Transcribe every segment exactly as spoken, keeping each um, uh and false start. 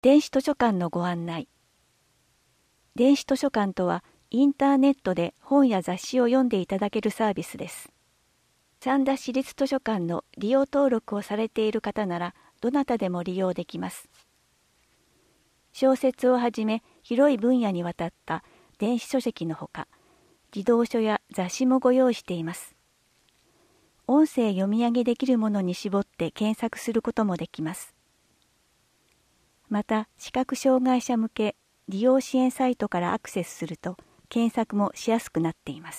電子図書館のご案内。電子図書館とは、インターネットで本や雑誌を読んでいただけるサービスです。三田市立図書館の利用登録をされている方なら、どなたでも利用できます。小説をはじめ、広い分野にわたった電子書籍のほか、児童書や雑誌もご用意しています。音声読み上げできるものに絞って検索することもできます。また、視覚障害者向け利用支援サイトからアクセスすると、検索もしやすくなっています。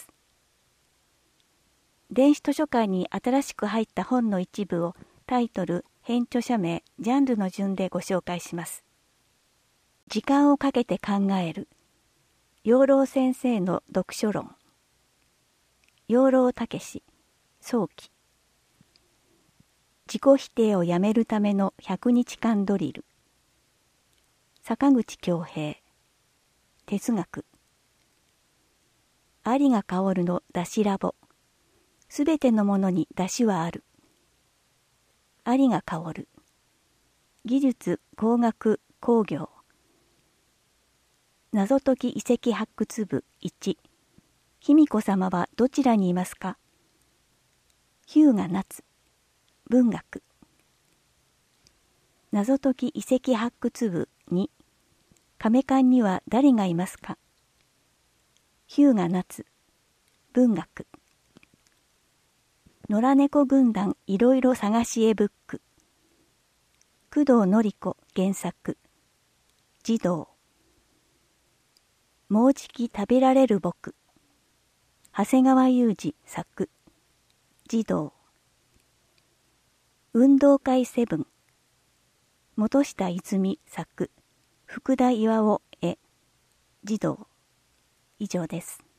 電子図書館に新しく入った本の一部をタイトル、編著者名、ジャンルの順でご紹介します。時間をかけて考える。養老先生の読書論。養老孟司、早期。自己否定をやめるためのひゃくにちかんドリル。坂口恭平、哲学。有賀薫のだしラボ。すべてのものにだしはある。有賀薫。技術工学工業。謎解き遺跡発掘部いち。卑弥呼様はどちらにいますか。日向夏。文学。謎解き遺跡発掘部に。亀館には誰がいますか。日向夏。文学。野良猫軍団いろいろ探し絵ブック。工藤典子原作。児童。もうじき食べられる僕。長谷川雄二作。児童。運動会セブン。本下泉作。福田巌絵。児童。以上です。